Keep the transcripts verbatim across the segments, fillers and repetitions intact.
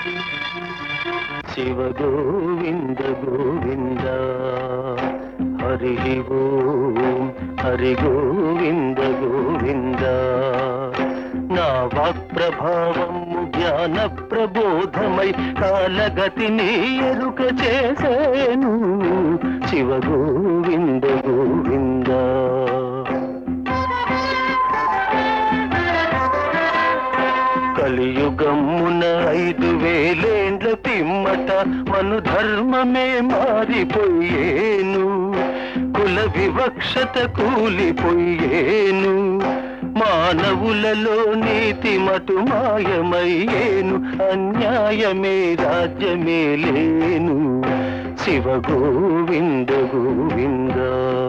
శివ గోవింద గోవింద హరి ఓం హరి గోవింద గోవింద నా వాక్ ప్రభావము జ్ఞాన ప్రబోధమై కాలగతిని ఎరుక చేసేను శివ గోవింద గోవింద కలియుగమున ఐదు వేలేండ్ల పిమ్మట మను ధర్మమే మారిపోయేను కుల వివక్షత కూలిపోయేను మానవులలో నీతి మటు మాయమయ్యేను అన్యాయమే రాజ్యమే లేను శివ గోవింద గోవింద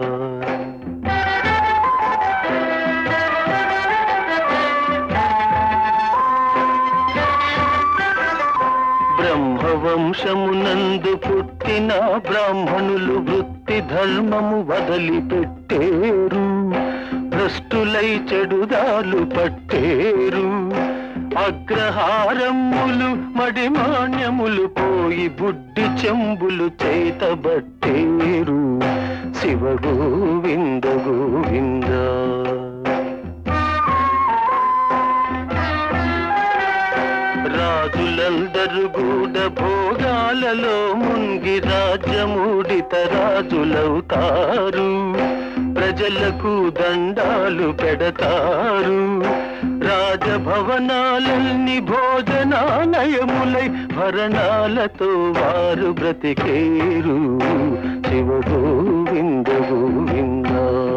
బ్రహ్మవంశమునందు పుట్టిన బ్రాహ్మణులు వృత్తి ధర్మము వదిలిపెట్టేరు భ్రష్టులై చెడుదాలు పట్టేరు అగ్రహారములు మడిమాన్యములు పోయి బుడ్డి చెంబులు చేతబట్టేరు శివ గోవింద గోవింద రాజులందరూ గూడ భోగాలలో మునిగి రాజ్యమూడిత రాజులవుతారు ప్రజలకు దండాలు పెడతారు రాజభవనాలన్నీ భోజనాలయములై భరణాలతో వారు బ్రతికేరు శివ గోవింద గోవింద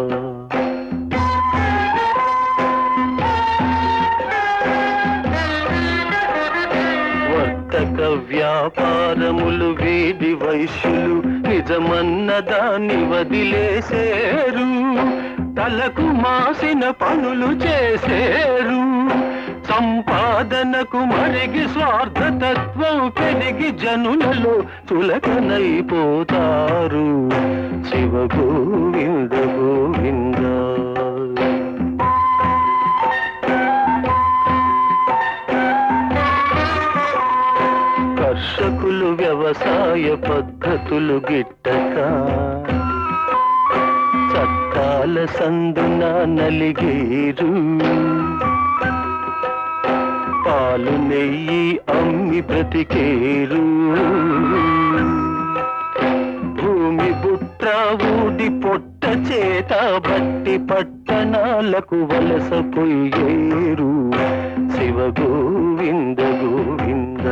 వ్యాపారములు వీడి వైశ్యులు నిజమన్న దాన్ని వదిలేసేరు తలకు మాసిన పనులు చేసేరు సంపాదనకు మరిగి స్వార్థతత్వం పెరిగి జనులలో చులకనైపోతారు శివ గోవింద గోవింద కర్షకులు వ్యవసాయ పద్ధతులు గిట్టక చట్టాల సందున నలిగేరు పాలు నెయ్యి అమ్మి బ్రతికేరు భూమి బుట్ట ఊడి పొట్ట చేత బట్టి పట్టణాలకు వలసపోయేరు శివ గోవింద గోవింద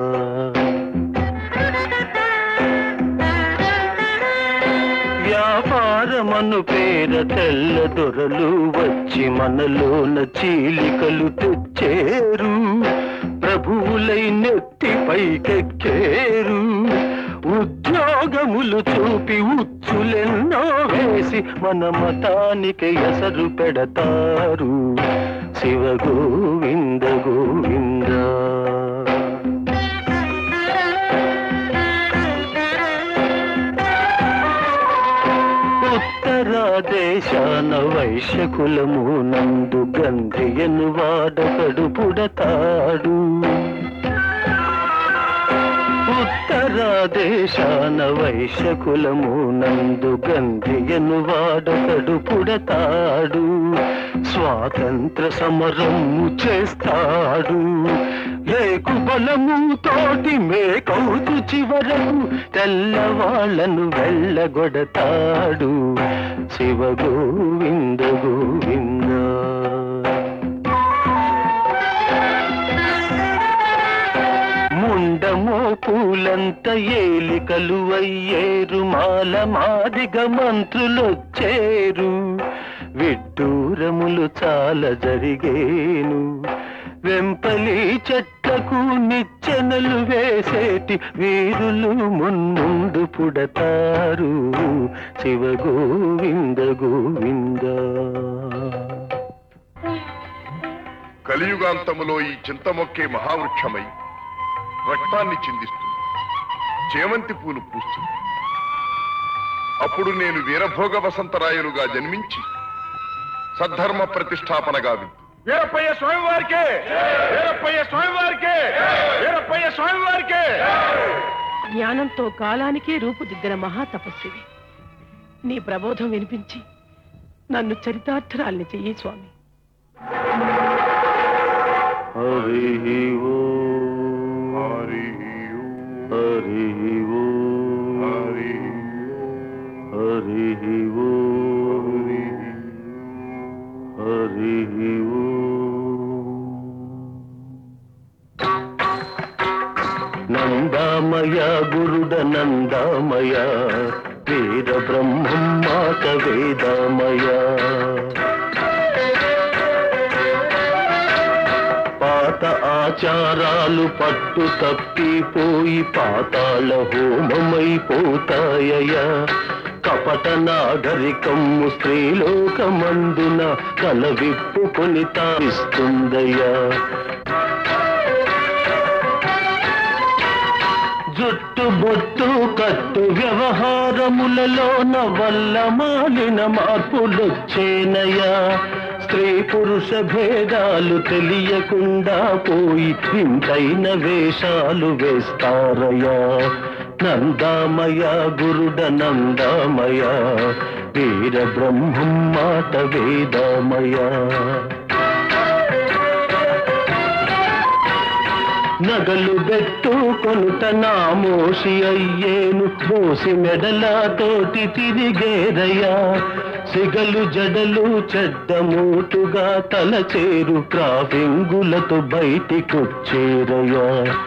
వ్యాపారమను పేర తెల్ల దొరలు వచ్చి మనలోన చీలికలు తెచ్చేరు ప్రభువులై నెత్తి పైకెక్కేరు ఉద్యోగములు చూపి ఉచ్చులెన్నో వేసి మన మతానికి ఎసరు పెడతారు శివ గోవింద గోవింద ఉత్తరాదేశాన వైశ్యకులము నందు గంధియను వాడకడు పుడతాడు ఉత్తరాదేశాన వైశ్యకులము నందు గంధియను వాడకడు పుడతాడు స్వాతంత్ర సమరము చేస్తాడు లేకు బలము తోటి మేకౌతు చివరకు తెల్లవాళ్లను వెళ్ళగొడతాడు శివ గోవింద గోవింద ముండమో పూలంత ఏలికలు అయ్యేరు మాల మాదిగ మంత్రులొచ్చేరు విడ్డూరములు చాలా జరిగేను వెంపలి చెట్లకు నిచ్చెనలు వేసేటి వీరులు మున్ముందు పుడతారు శివ గోవింద గోవింద కలియుగాంతములో ఈ చింతమొక్కే మహావృక్షమై రక్తాన్ని చిందిస్తుంది చేమంతి పూలు పూస్తుంది అప్పుడు నేను వీరభోగ వసంతరాయులుగా జన్మించి సద్ధర్మ ప్రతిష్టాపనగా విందు వీరప్పయ్య స్వామి వారికి వీరప్పయ్య స్వామి వారికి వీరప్పయ్య స్వామి జ్ఞానంతో కాలానికే రూపుదిద్దిన మహాతపస్వివి. నీ ప్రబోధం వినిపించి నన్ను చరితార్థరాల్ని చెయ్యి స్వామి. హరి హరి హరి హరి హరి హరి నందామయ గురుడ నందామయ వేద బ్రహ్మం మాట వేదామయ పాత ఆచారాలు పట్టు తప్పిపోయి పాతాళ హోమమైపోతాయ కపట నాగరికము స్త్రీలోకమందున కల విప్పుకొని తావిస్తుందయ్యా. జుట్టు బొట్టు కట్టు వ్యవహారములలోన వల్ల మాలిన మార్పులొచ్చేనయా. స్త్రీ పురుష భేదాలు తెలియకుండా పోయి ఇంతైన వేషాలు వేస్తారయా. నందామయ గురుడ నందామయ వీర బ్రహ్మం మాట వేదామయ. నగలు బెట్టు కొనుట నా మోషి అయ్యేను మోసి మెడలతోటి తిరిగేరయ్యా. సిగలు జడలు చెడ్డ మూటుగా తలచేరు ట్రాఫింగులతో బయటికొచ్చేరయ్యా.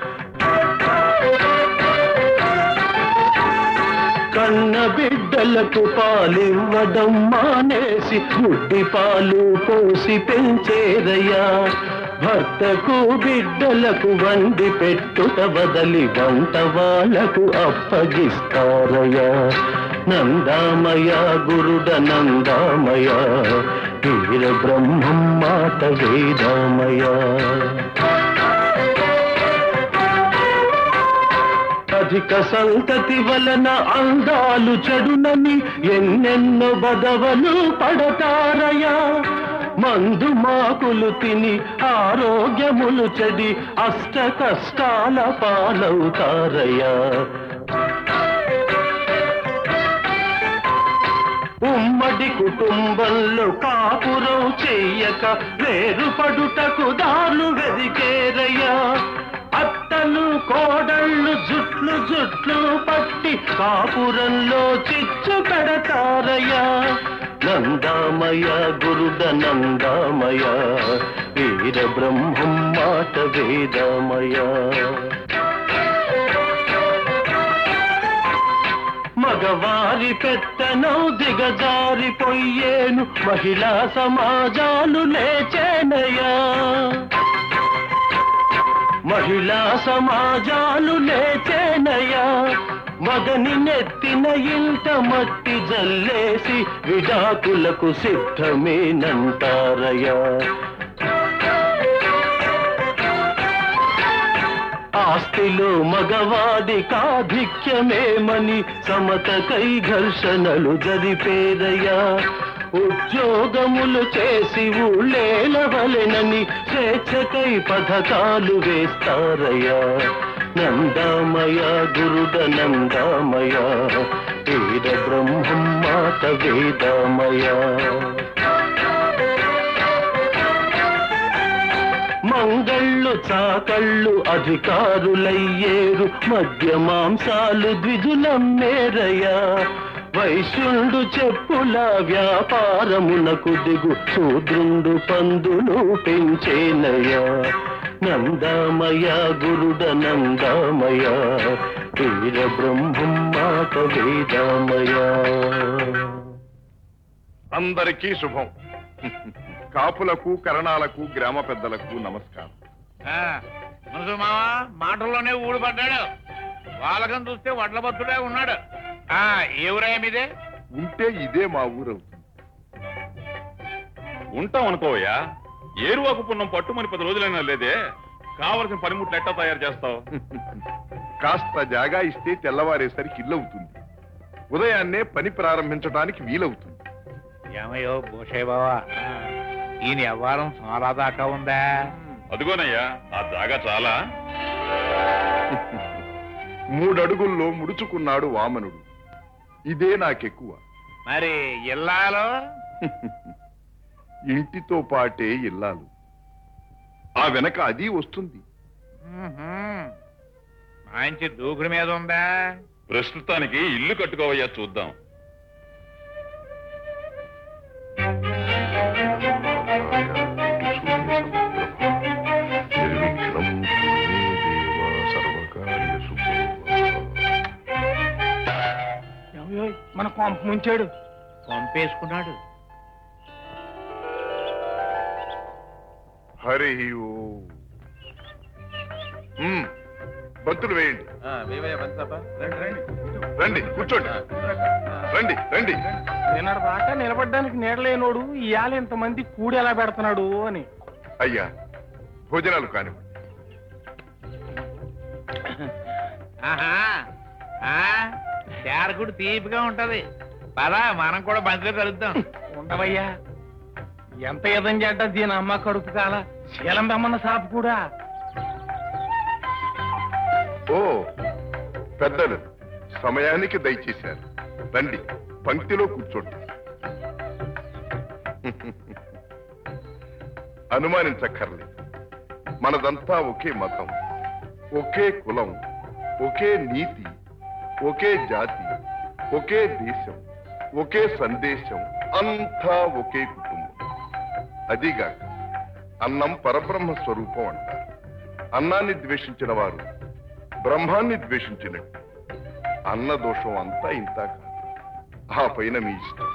కన్న బిడ్డలకు పాలివ్వడం మానేసి గుడ్డి పాలు పోసి పెంచేరయ్యా. భర్తకు బిడ్డలకు వండి పెట్టుట బదలి వంట వాళ్లకు అప్పగిస్తారయ్యా. నందామయ గురుడ నందామయ వీర బ్రహ్మం మాట వేదామయ. అధిక సంతతి వలన అందాలు చెడునని ఎన్నెన్నో బదవలు పడతారయా. మందు మాకులు తిని ఆరోగ్యములు చెడి అష్ట కష్టాల పాలవుతారయ్యా. ఉమ్మడి కుటుంబంలో కాపురం చెయ్యక వేరుపడుటకు దారులు వెదికేరయ్యా. అత్తలు కోడళ్ళు జుట్లు జుట్లు పట్టి కాపురంలో చిచ్చు పెడతారయ్యా. నందామయ గురుడ నందామయ వీర బ్రహ్మం మాట వేదామయ. మగవారి పెత్తనం దిగజారిపోయేను మహిళా సమాజాలు లేచేనయా. మహిళా సమాజాలు లేచేనయా. మగని నెత్తిన ఇంట మట్టి జల్లేసి విడాకులకు సిద్ధమేనంటారయ్యా. ఆస్తిలో మగవాడి కాధిక్యమేమని సమతకై ఘర్షణలు జరిపేరయ్యా. ఉద్యోగములు చేసి ఊళ్ళేలవలెనని స్వేచ్ఛకై పథకాలు వేస్తారయ్యా. నందామయ గురుడ నందామయ వీర బ్రహ్మం మాట వేదామయ. మంగళ్ళు చాకళ్ళు అధికారులయ్యేరు మద్య మాంసాలు ద్విజులమ్మేరయ్యా. వైశ్యుండు చెప్పుల వ్యాపారమునకు దిగు శూద్రుండు పందులు పెంచేనయ్యా. నందామయ గురుడ నందామయ వీర బ్రహ్మం మాట వేదామయ. అందరికీ శుభం. కాపులకు కరణాలకు గ్రామ పెద్దలకు నమస్కారం. మనసు మామ మాటల్లోనే ఊడిపడ్డాడు. వాళ్ళకం చూస్తే వడ్ల బతుడే ఉన్నాడు. ఆ ఎవరాయ మీదే ఉంటే ఇదే మా ఊరవుతుంది. ఉంటాం అనుకోవయ్యా. ఏరువాకు పున్నం పట్టుమని పది రోజులైనా లేదే. కావలసిన పనిముట్లు ఎట్టా తయారు చేస్తావు? కాస్త జాగా ఇస్తే తెల్లవారేసరికి ఇల్లవుతుంది. ఉదయాన్నే పని ప్రారంభించడానికి వీలవుతుంది. ఏమయ్యో భూషయ్య బావా, ఈయన వ్యవహారం చాలా దాకా ఉందా? అదిగోనయ్యా ఆ జాగా చాలా. మూడడుగుల్లో ముడుచుకున్నాడు వామనుడు. ఇదే నాకెక్కువ. మరి ఇల్లాలో ఇంటితో పాటే ఇల్లాలు. ఆ వెనక అది వస్తుంది. మంచి దూకుడు మీద ఉందా? ప్రస్తుతానికి ఇల్లు కట్టుకోవయ్యా, చూద్దాం. మన కొంప ముంచాడు. పంపేసుకున్నాడు. హరి ఓం. ఉమ్, బంతులు వేయండి. రండి, కూర్చోండి. రండి రండి. నిన్నటి దాకా నిలబడ్డానికి నీడలేనోడు ఇవాళ ఇంతమంది కూడి ఎలా పెడుతున్నాడు అని. అయ్యా, భోజనాలు కానివ్వండి. చారకుడు తీపిగా ఉంటది. పదా, మనం కూడా బంతిలో కలుద్దాం. ఉండవయ్యా, ఎంత ఎదం చేడ్డా దీని అమ్మ కడుపు కాల శీలం బెమ్మన్న సాపు కూడా. ఓ పెద్దలు సమయానికి దయచేశారు. రండి, పంక్తిలో కూర్చోండి. అనుమానించక్కర్లేదు, మనదంతా ఒకే మతం, ఒకే కులం, ఒకే నీతి, ఒకే జాతి, ఒకే దేశం, ఒకే సందేశం, అంతా ఒకే కుటుంబం. అదిగాక అన్నం పరబ్రహ్మ స్వరూపం అంటారు. అన్నాన్ని ద్వేషించిన వారు బ్రహ్మాన్ని ద్వేషించినట్టు. అన్న దోషం అంతా ఇంతా కాదు. ఆ పైన మీ ఇష్టం.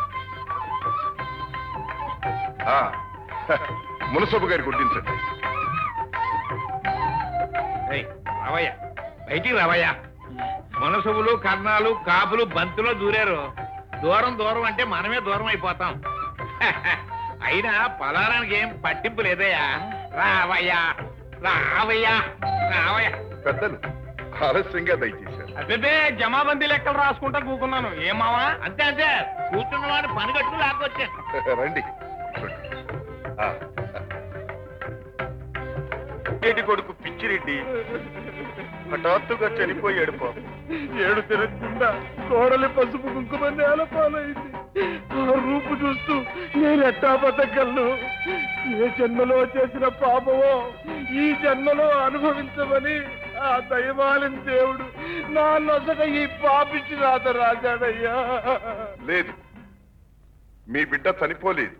ఆ, మునసబు గారి కొట్టించండి. రావయ్య, బయటికి రావయ్య. మనసులు కర్ణాలు కాపులు బంతులో దూరారు. దూరం దూరం అంటే మనమే దూరం అయిపోతాం. అయినా పలారానికి ఏం పట్టింపు లేదయ్యా. రావయ్యా, రావయ్యా, రావయ్యా. పెద్దలు ఆలస్యంగా దయచేశారు. అదే జమాబందీ లెక్కలు రాసుకుంటా కూకున్నాను. ఏమావా? అంతే అంతే, కూర్చున్న వాడు పని కట్టుకు లేకొచ్చా. రండి. ఆ. రెడ్డి కొడుకు పిచ్చిరెడ్డి హఠాత్తుగా చనిపోయాడు. పాపం ఏడు తిరగకుండా కోడలి పసుపు కుంకుమ నేల పాలైంది. ఆ రూపు చూస్తూ నేను ఎట్టా బతకలను? ఏ జన్మలో చేసిన పాపమో ఈ జన్మలో అనుభవించమని ఆ దయమాలిన దేవుడు నా నొసట ఈ పాపిచ్చి రాత రాజాడయ్యా. లేదు, మీ బిడ్డ చనిపోలేదు.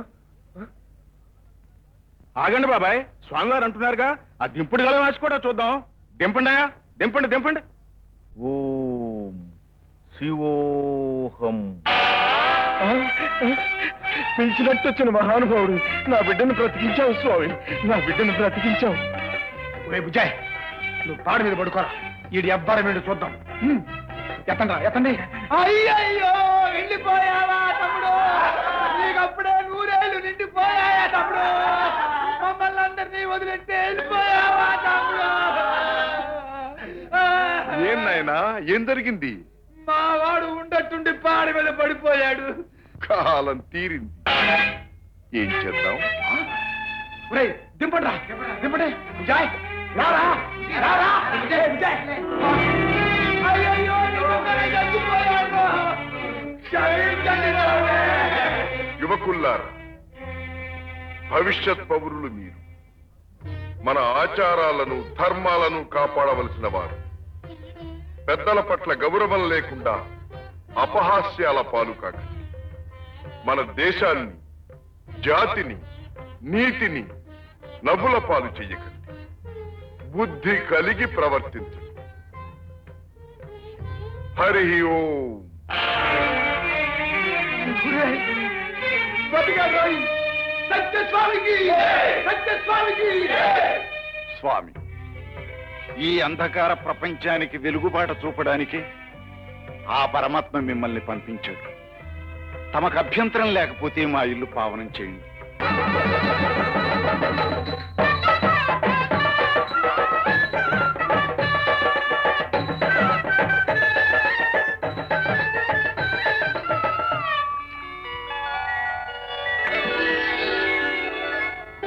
ఆగండి బాబాయ్, స్వామివారు అంటున్నారుగా, ఆ దింపుడు గల వాసి కూడా చూద్దాం. దింపండి, దింపండి దింపండి. ఓం శివోహం. పిలిచినట్టు వచ్చిన మహానుభావుడు, నా బిడ్డను బ్రతికించావు స్వామి, నా బిడ్డను బ్రతికించావు. ఒరే బుజ్జాయ్, నువ్వు తాడు మీద పడుకోరా, ఈడి అబ్బాయి మీద చూద్దాం. ఎత్తండి రా, ఎత్తండి. అయ్యయ్యో, వెళ్ళిపోయావా తమ్ముడు? నీకప్పుడే నూరేళ్ళు నిండిపోయాయా తమ్ముడు? మమ్మల్ని అందరినీ వదిలిపెట్టి వెళ్ళిపోయావా తమ్ముడు? ఏం నాయనా, ఏం జరిగింది? మా వాడు ఉండట్టుండి పాడి మీద పడిపోయాడు. కాలం తీరింది. ఏం చేద్దాం? ఒరేయ్, దింపండి రా, దింపండి. విజయ్, రారా, రారా. విజయ్, విజయ్. అయ్యయ్యో, నిజంగానే చచ్చిపోయాడు. క్షమించండి రావే. యువకుల్లారా, భవిష్యత్ పౌరులు మీరు. మన ఆచారాలను ధర్మాలను కాపాడవలసిన వారు. పెద్దల పట్ల గౌరవం లేకుండా అపహాస్యాల పాలు కాక మన దేశాన్ని, జాతిని, నీతిని నవ్వుల పాలు చెయ్యకండి. బుద్ధి కలిగి ప్రవర్తించండి. హరి ఓం. స్వామి, ఈ అంధకార ప్రపంచానికి వెలుగుబాట చూపడానికి ఆ పరమాత్మ మిమ్మల్ని పంపించాడు. తమకు అభ్యంతరం లేకపోతే మా ఇల్లు పావనం చేయండి.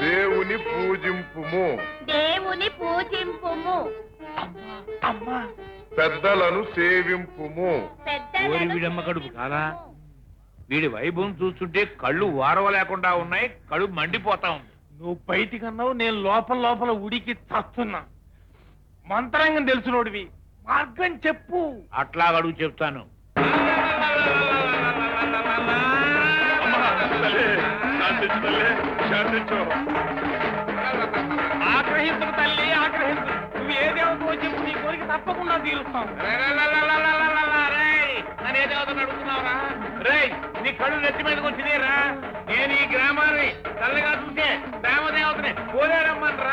దేవుని పూజింపుము. దేవుని పూజింపుము. అమ్మా, పెద్దలను సేవింపుము. ఓరి వీడమ్మ కడుపు కాదా? వీడి వైభవం చూస్తుంటే కళ్ళు వారవలేకుండా ఉన్నాయి, కడుపు మండిపోతా ఉంది. నువ్వు బయటికి అన్నావు, నేను లోపల లోపల ఉడికి చస్తున్నా. మంత్రాంగం తెలుసునోడివి, మార్గం చెప్పు. అట్లా అడుగు చెప్తాను. ఆగ్రహించు తల్లి, ఆగ్రహించు. నువ్వు ఏ దేవతలో చెప్పు, నీ కోరిక తప్పకుండా తీరుస్తాం. నన్ను అడుగుతున్నావురా? రేయ్, నీ కళ్ళు నెత్తి మీదకి వచ్చిందేరా? నేను ఈ గ్రామాన్ని చల్లగా చూసే గ్రామదేవతని పోలేరమ్మన్రా.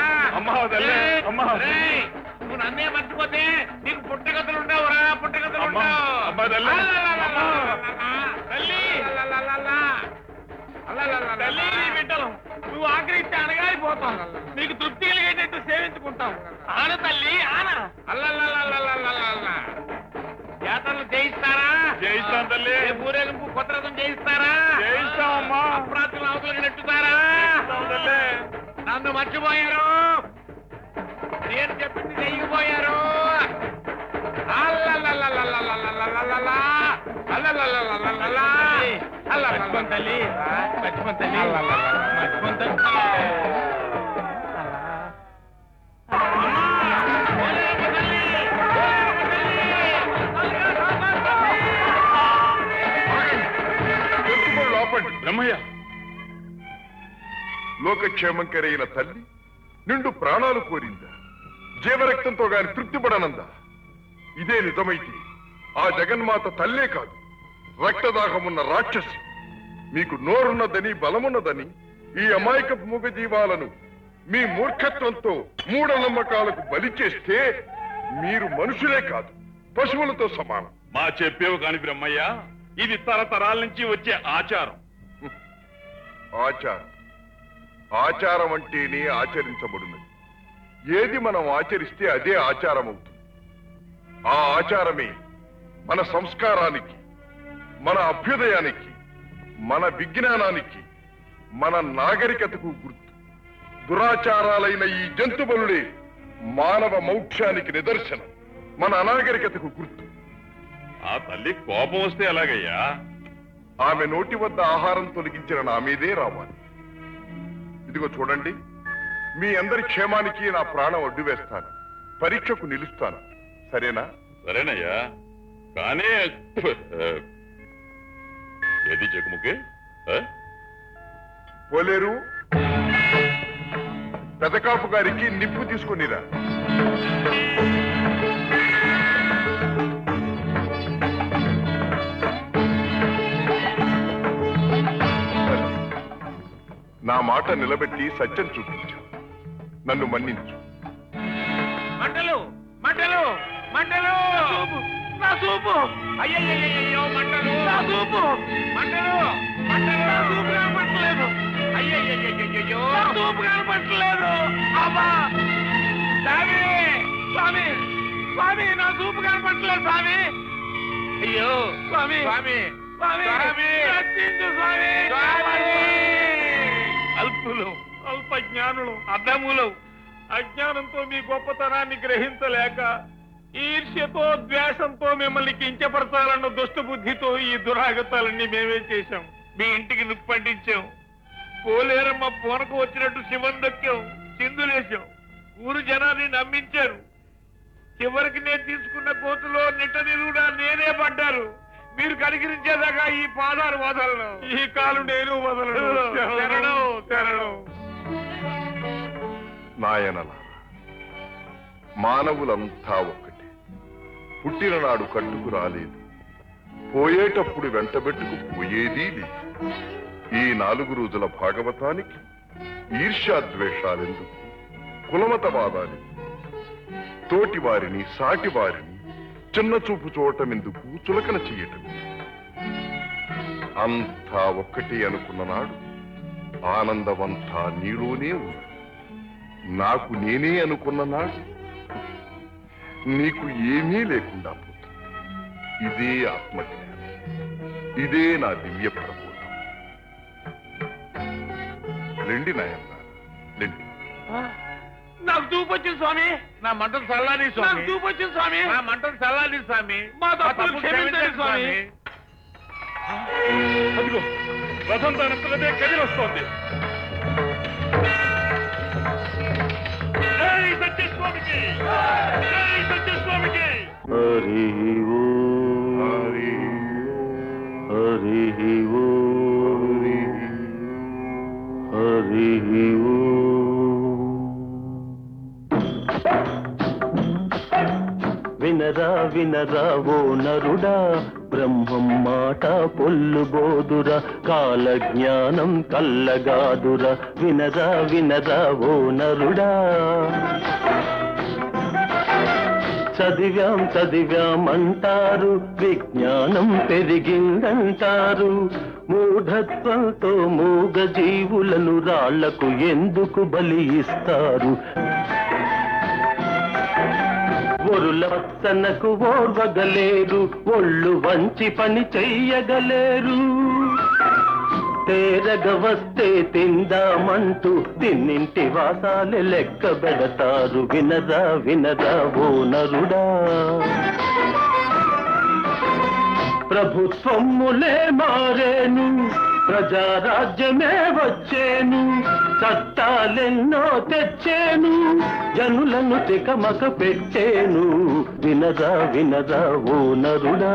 నువ్వు నన్నే మర్చిపోతే నీకు పుట్టగతులు ఉండవురా, పుట్టగతులు ఉండవు. బిడ్డలు నువ్వు ఆగ్రహించి అనగాలిపోతాం, నీకు తృప్తి కలిగేటట్టు సేవించుకుంటాం. ఆన తల్లి ఆన. అల్లల్లల్లల్లల్లల్ల జాతరలు చేయిస్తారా? చేయిస్తాను తల్లి. ఊరేగింపు కొత్త రథం చేయిస్తారా? చేయిస్తామమ్మా. అప్రాతులు అవతలకి నెట్టుతారా? నన్ను మర్చిపోయారు, నేను చెప్పింది చెయ్యకపోయారు. మర్చిపోను తల్లి, మర్చిపోను తల్లి, మర్చిపోను తల్లి. బ్రహ్మయ్య, లోకక్షేమం కరైన తల్లి నిండు ప్రాణాలు కోరిందా? జీవరక్తంతో గాని తృప్తిపడనందా? ఇదే నిజమైతే ఆ జగన్మాత తల్లే కాదు, రక్తదాహమున్న రాక్షసి. మీకు నోరున్నదని బలమున్నదని ఈ అమాయక మూగజీవాలను మీ మూర్ఖత్వంతో మూఢనమ్మకాలకు బలి చేస్తే మీరు మనుషులే కాదు, పశువులతో సమానం. మా చెప్పేవు కాని బ్రహ్మయ్య, ఇది తరతరాల నుంచి వచ్చే ఆచారం. ఆచారం ఆచారం అంటేనే ఆచరించబడినది. ఏది మనం ఆచరిస్తే అదే ఆచారం అవుతుంది. ఆ ఆచారమే మన సంస్కారానికి, మన అభ్యుదయానికి, మన విజ్ఞానానికి, మన నాగరికతకు గుర్తు. దురాచారాలైన ఈ జంతు బలులే మానవ మౌక్షానికి నిదర్శనం, మన అనాగరికతకు గుర్తు. ఆ తల్లి కోపం వస్తే ఎలాగయ్యా? ఆమె నోటి వద్ద ఆహారం తొలగించిన నా మీదే రావాలి. ఇదిగో చూడండి, మీ అందరి క్షేమానికి నా ప్రాణం అడ్డు వేస్తాను, పరీక్షకు నిలుస్తాను. సరేనా? సరేనయ్యా, కానీ ఏది చెక్కుముకే పోలేరు, పెదకాపు గారికి నిప్పు తీసుకునిరా. నా మాట నిలబెట్టి సత్యం చూపించు, నన్ను మన్నించు. మంటలు మంటలు మంటలు నా చూపు, అయ్యయ్యో మంటలు, నా చూపు, మంటలు మంటలు, నా చూపు కనపట్టలేదు, అయ్యయ్యో నా చూపు కనపట్టలేదు. అబ్బా స్వామి, స్వామి, స్వామి, నా చూపు కనపట్టలేదు స్వామి. అయ్యో స్వామి, స్వామి స్వామి, స్వామి, రక్షించు స్వామి. అల్పులు, అల్ప జ్ఞానులు, అర్థములు అజ్ఞానంతో మీ గొప్పతనాన్ని గ్రహించలేక ఈర్ష్యతో ద్వేషంతో మిమ్మల్ని కించపరచాలన్న దుష్ట బుద్ధితో ఈ దురాగతాలన్నీ మేమే చేశాం. మీ ఇంటికి నిప్పంటించాం, పోలేరమ్మ పూనకు వచ్చినట్టు శివం దొక్కాం, చిందులేశాం, ఊరు జనాన్ని నమ్మించారు. చివరికి నేను తీసుకున్న కోతులో నిట్ట నిలువునా నేనే పడ్డారు. మీరు కనికరించేదాకా ఈ పాదాలు వదలను, ఈ కాలు నేను వదలను. శరణం శరణం. నాయనల మానవులంతా ఒక్కటే, పుట్టిన నాడు కట్టుకు రాలేదు, పోయేటప్పుడు వెంటబెట్టుకు పోయేదీ లేదు. ఈ నాలుగు రోజుల భాగవతానికి ఈర్ష్యాద్వేషాలెందుకు, కులమతవాదాలు, తోటి వారిని సాటి వారిని చిన్న చూపు చూడటం ఎందుకు, చులకన చెయ్యటం? అంతా ఒక్కటే అనుకున్న నాడు ఆనందమంతా నీలోనే ఉంది. నాకు నేనే అనుకున్న నాడు నీకు ఏమీ లేకుండా పోతుంది. ఇదే ఆత్మజ్ఞానం, ఇదే నా దివ్య ప్రబోధం. లెండి నాయన్న, లెండి. నాకు చూపు వచ్చింది స్వామి. నా మంటలు చల్లాలి స్వామి. నాకు చూపు వచ్చింది స్వామి. నా మంటలు చల్లాలి స్వామి. మా తప్పులు క్షమించండి స్వామి. అదిగో రథం దానంతలదే కదిలొస్తోంది. జై సత్యస్వామికి, జై సత్యస్వామికి. హరి ఓం హరి హరి ఓం హరి ఓం. వినరా వినరా ఓ నరుడా, బ్రహ్మం మాట పొల్లు బోదురా, కాల జ్ఞానం కల్లగాదురా. వినరా వినరా ఓ నరుడా, చదివాం చదివాం అంటారు, విజ్ఞానం పెరిగిందంటారు. మూఢత్వంతో మూగ జీవులను రాళ్లకు ఎందుకు బలి ఇస్తారు? ఒరుల పచ్చనకు ఓర్వగలేరు, ఒళ్ళు వంచి పని చెయ్యగలేరు. తేరగ వస్తే తిందామంటూ తిన్నింటి వాసాలే లెక్క పెడతారు. వినరా వినరా ఓ నరుడా, ప్రభుత్వములే మారేను, ప్రజారాజ్యమే వచ్చేను, చట్టాలెన్నో తెచ్చేను, జనులను తికమక పెట్టేను. వినరా వినరా ఓ నరుడా,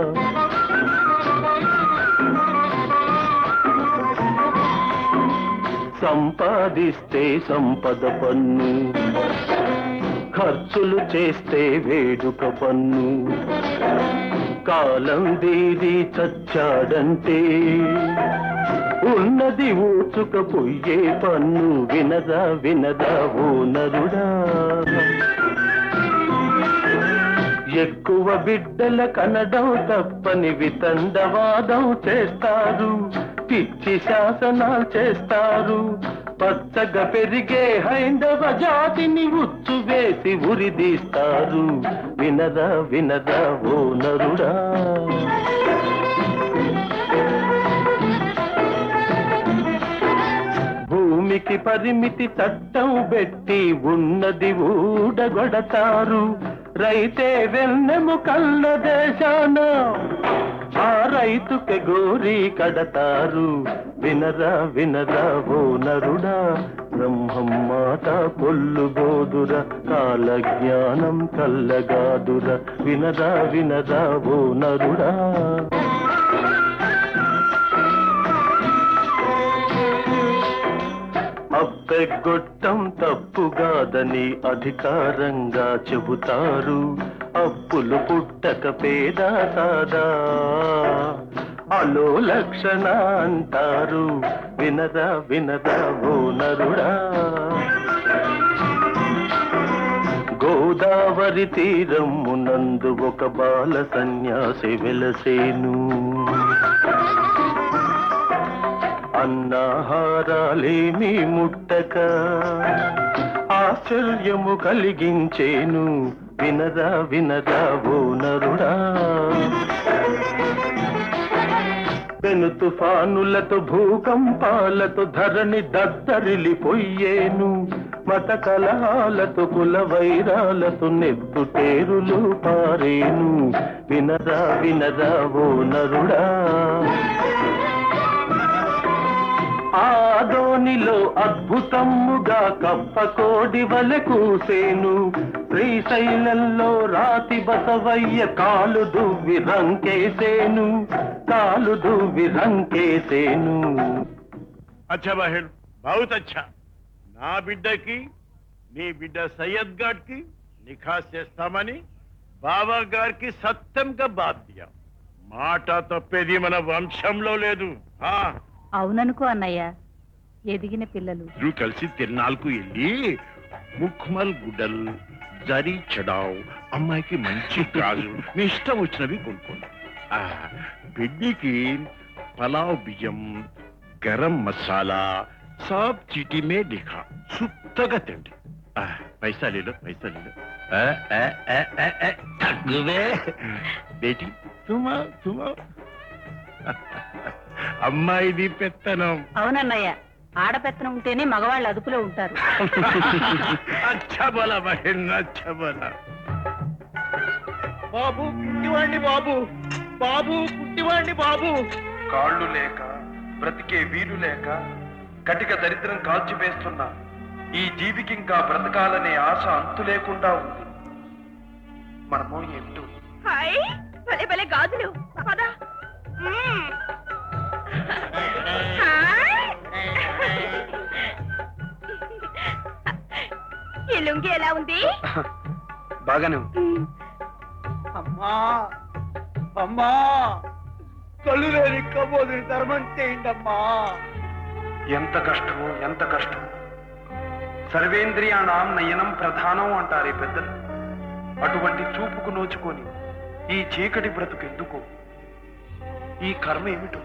సంపాదిస్తే సంపద పన్ను, ఖర్చులు చేస్తే వేడుక పన్ను. కాలం దీది చచ్చాడంటే ఉన్నది ఊచుకపోయే పన్ను. వినరా వినరా ఓ నరుడా, ఎక్కువ బిడ్డల కనడం తప్పని వితండవాదం చేస్తారు, పిచ్చి శాసనాలు చేస్తారు. పచ్చగా పెరిగే హైందవ జాతిని ఉచ్చు వేసి ఉరిదీస్తారు. వినరా వినరా ఓ నరుడా, భూమికి పరిమితి చట్టం పెట్టి ఉన్నది ఊడగొడతారు. రైతే వెన్నెము కళ్ళ దేశాన ఆ రైతుకి గోరి కడతారు. వినరా వినరా ఓ నరుడా, బ్రహ్మం మాట పొల్లు బోదుర, కాల జ్ఞానం కల్లగాదుర. వినరా వినరా ఓ నరుడా, అప్పెగొట్టం తప్పుగాదని అధికారంగా చెబుతారు. అప్పులు పుట్టక పేద సాదా అలో లక్షణ అంటారు. వినరా వినరా ఓ నరుడా, గోదావరి తీరమునందు ఒక బాల సన్యాసి వెలసేను. అన్నాహారాలేమీ ముట్టక ఆశ్చర్యము కలిగించేను. వినరా వినరా ఓ నరుడా, పెను తుఫానులతో భూకంపాలతో ధరణి దద్దరిల్లిపోయేను. మత కలహాలతో కుల వైరాలతో నెత్తుటేరులు పారేను. వినరా వినరా ఓ నరుడా, ఆదోనిలో అద్భుతముగా కప్పకోడి వలె కూసేను. శ్రీశైలంలో రాతి బసవయ్య కాలు దువ్వి రంకేసేను, కాలు దువ్వి రంకేసేను. అచ్చా బహన్, బహుత్ అచ్చా. నా బిడ్డకి నీ బిడ్డ సయ్యద్ గాడ్ కి నిఖాస్ చేస్తామని బాబా గారికి సత్యంగా బాధ్య. మాట తప్పేది మన వంశంలో లేదు. అవుననుకో అన్నయ్య, ఎదిగిన పిల్లలు ఇద్దరు కలిసి తిరునాళ్ళకు వెళ్ళి ముఖ్మల్ గుడ్డలు జరీ చడావు, అమ్మాయికి మంచి గాజు, మీ ఇష్టం వచ్చినవి కొనుక్కోండి. ఆ బిడ్డికి పలావ్ బియ్యం, గరం మసాలా సబ్ చీటీ మే లిఖా, సుత్తగా తిండి. పైసా లేలో పైసా లేలో తగ్గువే బేటీ. సుమా సుమా అమ్మాయిది పెత్తనం. అవునన్నయ్య, ఆడపెత్తనం ఉంటేనే మగవాళ్ళు అదుపులో ఉంటారు. బాబు పుట్టివాణ్ణి బాబు బాబు పుట్టివాణ్ణి బాబు. కాళ్ళు లేక బ్రతికే వీలు లేక కటిక దరిద్రం కాల్చివేస్తున్న ఈ జీవికి ఇంకా బ్రతకాలనే ఆశ అంతు లేకుండా ఉంది. మనమో ఏమిటో. హాయ్ భలే భలే గాజులు పద. మ్మ్. హాయ్. ఈ లుంగి ఎలా ఉంది? బాగానే ఉంది. అమ్మా అమ్మా కళ్ళు లేని కబోదుని ధర్మం చేయండి అమ్మా. ఎంత కష్టమో ఎంత కష్టం. సర్వేంద్రియాణం నయనం ప్రధానం అంటారే పెద్దలు. అటువంటి చూపుకు నోచుకొని ఈ చీకటి బ్రతుకు ఎందుకు? ఈ కర్మ ఏమిటో?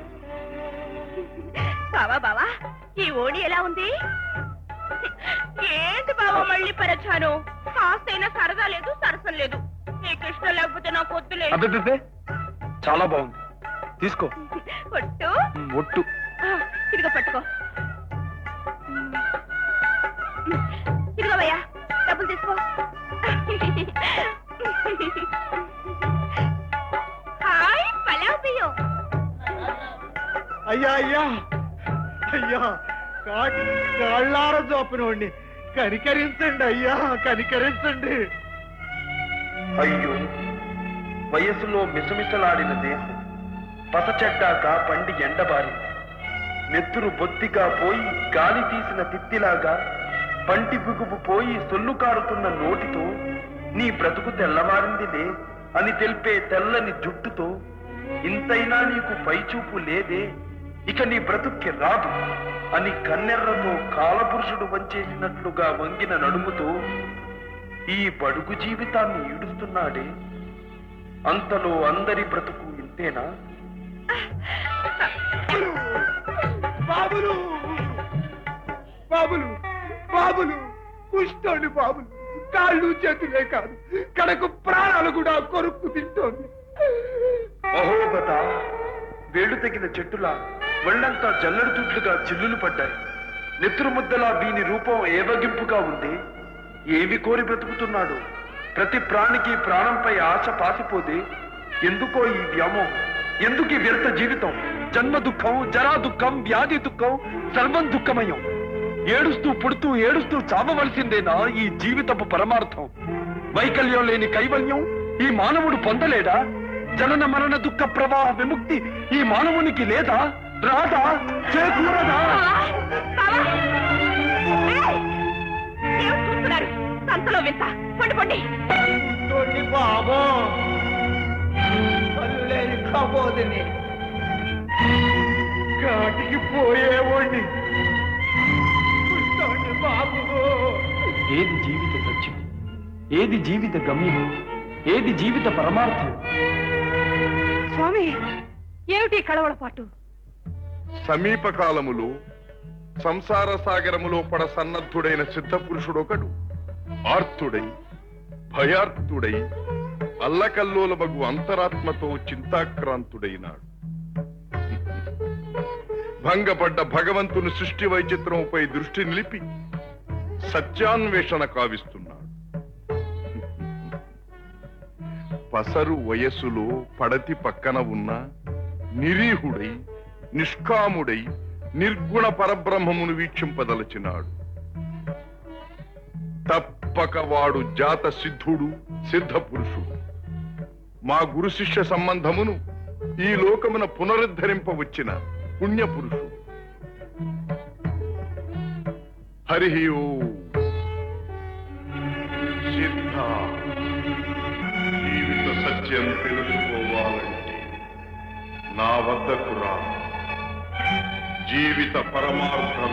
బావా బావా ఈ ఓణి ఎలా ఉంది? ఏంటి బావా మళ్ళీ పరచాను? కాస్తైనా సరదా లేదు సరసం లేదు. నీకు ఇష్టం లేకపోతే నాకు వద్దులే. అబ్బే చాలా బాగుంది, తీసుకో. ఒట్టు ఒట్టు. ఇదిగో పట్టుకో. ఇదిగో భయ్యా డబ్బులు తీసుకో. హాయ్ పలావ్ బియ్యం. అయ్యా అయ్యా అయ్యా కాటి కాళ్ళార చూపినోడిని కనికరించండి అయ్యా, కనికరించండి. అయ్యో, వయసులో మిసమిసలాడిన దేహం పసచెడ్డాక పండి ఎండబారింది. నెత్తురు బొత్తిగా పోయి గాలి తీసిన తిత్తిలాగా పంటి బిగుపు పోయి సొల్లు కారుతున్న నోటితో నీ బ్రతుకు తెల్లవారిందిలే అని తెలిపే తెల్లని జుట్టుతో ఇంతైనా నీకు పైచూపు లేదే, ఇక నీ బ్రతుక్కి రాదు అని కన్నెర్రతో కాలపురుషుడు వంచేసినట్లుగా వంగిన నడుముతో ఈ బడుగు జీవితాన్ని ఈడుస్తున్నాడే. అంతలో అందరి బ్రతుకు ఇంతేనా? బాబులు బాబులు బాబులు కుష్టోండి బాబులు. కాళ్ళు చేతులే కాదు కడకు ప్రాణాలు కూడా కొరుక్కు తింటోంది. అహోబత వేడు తగిన చెట్టులా ఒళ్ళంతా జల్లెడు తుట్లుగా చిల్లులు పడ్డాయి. నెత్తురు ముద్దలా వీని రూపం ఏవగింపుగా ఉంది. ఏవి కోరి బ్రతుకుతున్నాడు? ప్రతి ప్రాణికి ప్రాణంపై ఆశ పాసిపోతే ఎందుకో ఈ వ్యామోహం? ఎందుకు ఈ వ్యర్థ జీవితం? జన్మ దుఃఖం, జరా దుఃఖం, వ్యాధి దుఃఖం, సర్వం దుఃఖమయం. ఏడుస్తూ పుడుతూ ఏడుస్తూ చావవలసిందేనా ఈ జీవితపు పరమార్థం? వైకల్యం లేని కైవల్యం ఈ మానవుడు పొందలేడా? జనన మరణ దుఃఖ ప్రవాహ విముక్తి ఈ మానవునికి లేదా? రాదా? చేకూరదా? చూస్తున్నారు సంతలో వింత. పండి పండి బాబో కళ్ళు లేని కబోదిని కాటికి పోయేవాడిని. కుష్టోండి బాబు. ఏది జీవిత సత్యం? ఏది జీవిత గమ్యం? ఏది జీవిత పరమార్థం? స్వామి ఏమిటి కళవళ పాటు? సమీప కాలములో సంసార సాగరములో పడ సన్నద్ధుడైన సిద్ధ పురుషుడొకడు ఆర్తుడై భయార్తుడై అల్లకల్లోలమగు అంతరాత్మతో చింతాక్రాంతుడైనాడు. భంగపడ్డ భగవంతుని సృష్టి వైచిత్రముపై దృష్టి నిలిపి సత్యాన్వేషణ కావిస్తున్నాడు. పసరు వయస్సులో పడతి పక్కన ఉన్న నిరీహుడై నిష్కాముడై నిర్గుణ పరబ్రహ్మమును వీక్షింపదలచినాడు. తప్పక వాడు జాత సిద్ధుడు, సిద్ధ పురుషుడు. మా గురు శిష్య సంబంధమును ఈ లోకమున పునరుద్ధరింపవచ్చిన పుణ్య పురుషుడు. హరి ఓం. సిద్ధ జీవిత సత్యం తెలుసుకోవాలంటే నా వద్దకు రా. జీవిత పరమార్థం